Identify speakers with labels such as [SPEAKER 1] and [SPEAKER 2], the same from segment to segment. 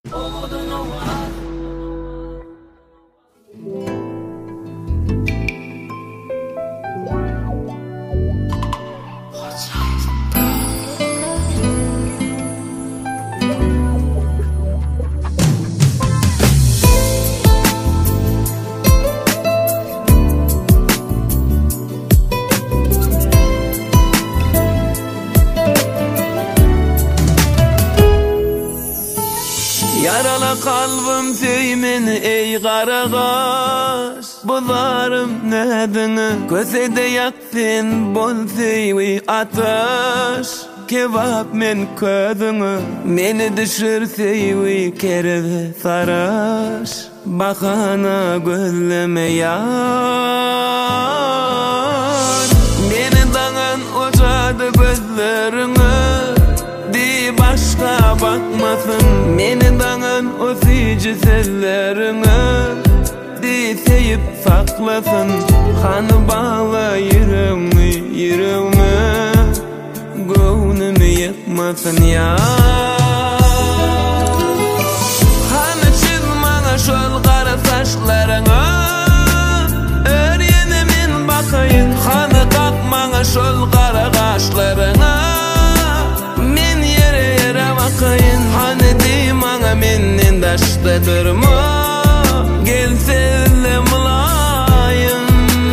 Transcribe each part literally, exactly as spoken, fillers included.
[SPEAKER 1] Yarala kalbim teymin ey qaraqaş, bularım nedini gözede yaktın bol teyvi ataş. Kevap men ködünü meni düşür teyvi kerve saraş. Bakana gözleme yar, meni dağın ocadı gözlerini, di başka bakmasın meni dağın o sici sellerini, di seyip saklasın kanı bağla yüreğimi, yüreğimi gönlümü yıkmasın ya. Kanı çizmana şol kara saçlarına, öğrenemin bakayın. Kanı kalkmana şol kara kaşlarına, men yere yere bakayın. Hani dimana menin daşta durma, gel sevle mulayım.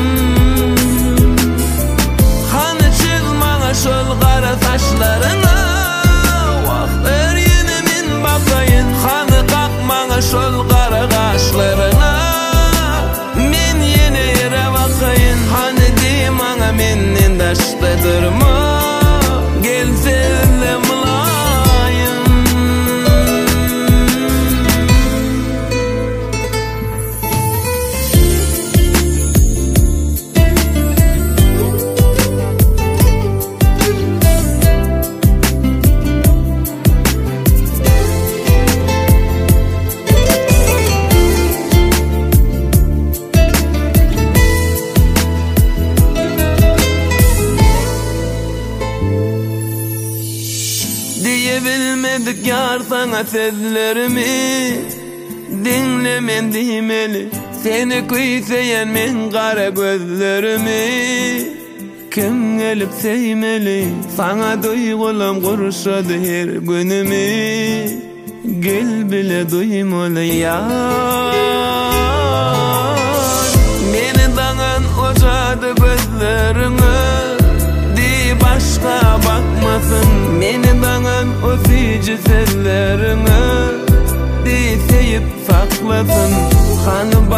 [SPEAKER 1] Hani çizmana şol kara saçlarına, öğrenemin bakayın. Hani kalkmana şol kara kaşlarına, men yine yere bakayın. Hani dimana menin daşta durma, gel sevle mulayım. Diyebilmedik yar sana sözlerimi, dinlemen dimeli seni kuysayan men kara gözlerimi. Kim gelip sevmeli sana duygulam kurşadı her günümü, gel bile duymalı yar. Meni dağın ocadı gözlerini, di başka bakmasın meni dağın o sici sellerini, di seyip saklasın kanı